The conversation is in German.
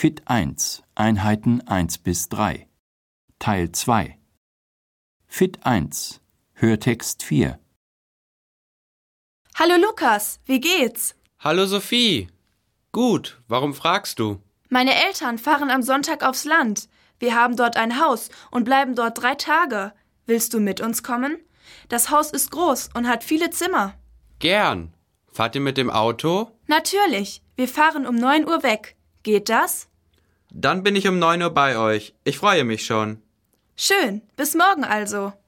Fit 1, Einheiten 1 bis 3. Teil 2. Fit 1, Hörtext 4. Hallo Lukas, wie geht's? Hallo Sophie. Gut, warum fragst du? Meine Eltern fahren am Sonntag aufs Land. Wir haben dort ein Haus und bleiben dort 3 Tage. Willst du mit uns kommen? Das Haus ist groß und hat viele Zimmer. Gern. Fahrt ihr mit dem Auto? Natürlich, wir fahren um 9 Uhr weg. Geht das? Dann bin ich um 9 Uhr bei euch. Ich freue mich schon. Schön, bis morgen also.